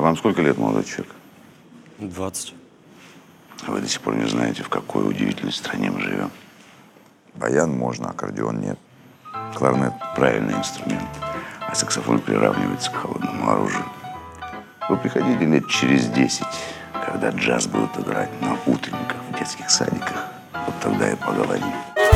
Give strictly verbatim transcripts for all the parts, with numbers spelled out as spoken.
Вам сколько лет, молодой человек? двадцать. Вы до сих пор не знаете, в какой удивительной стране мы живем. Баян можно, аккордеон нет. Кларнет – правильный инструмент, а саксофон приравнивается к холодному оружию. Вы приходите лет через десять, когда джаз будут играть на утренниках в детских садиках. Вот тогда и поговорим.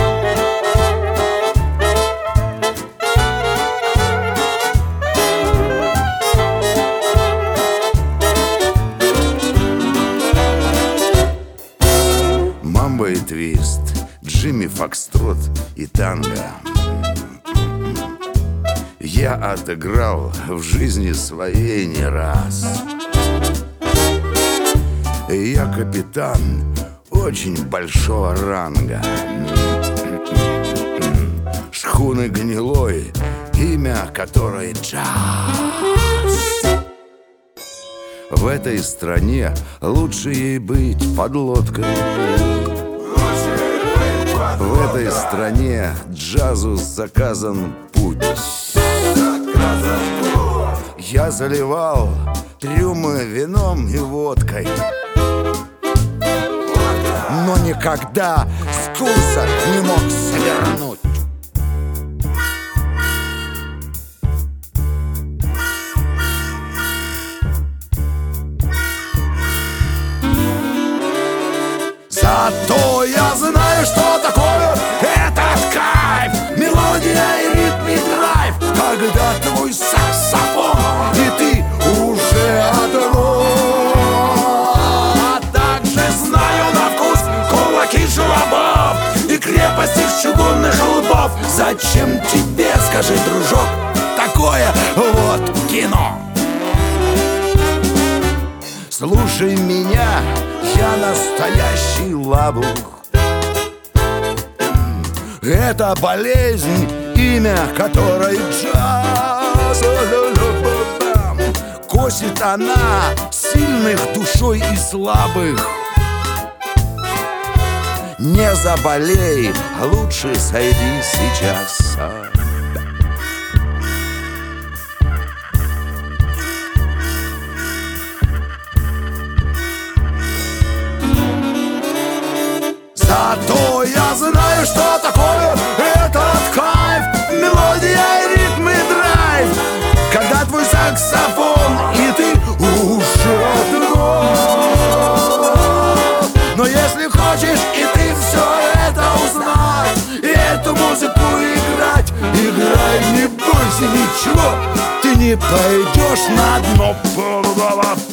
Мамбо и твист, Джимми Фокстрот и танго. Я отыграл в жизни своей не раз. Я капитан очень большого ранга. Шхуны гнилой, имя которой джаз. В этой стране лучше ей быть подлодкой. В этой стране джазу заказан путь. Я заливал трюмы вином и водкой, но никогда с курса не мог свернуть. Зато я знаю, что такое этот кайф. Мелодия и ритм и драйв, когда твой саксофон и ты уже отрок. А также знаю на вкус кулаки желобов и крепости чугунных лбов. Зачем тебе, скажи, дружок, такое вот кино? Слушай меня, я настоящий лабух. Это болезнь, имя которой джаз. Косит она сильных душой и слабых. Не заболей, лучше сойди сейчас. Зато я знаю, что такое этот кайф. Мелодия, и ритм и драйв, когда твой саксофон и ты уже друг. Но если хочешь и ты все это узнать, и эту музыку играть, играй, не бойся ничего, ты не пойдешь на дно.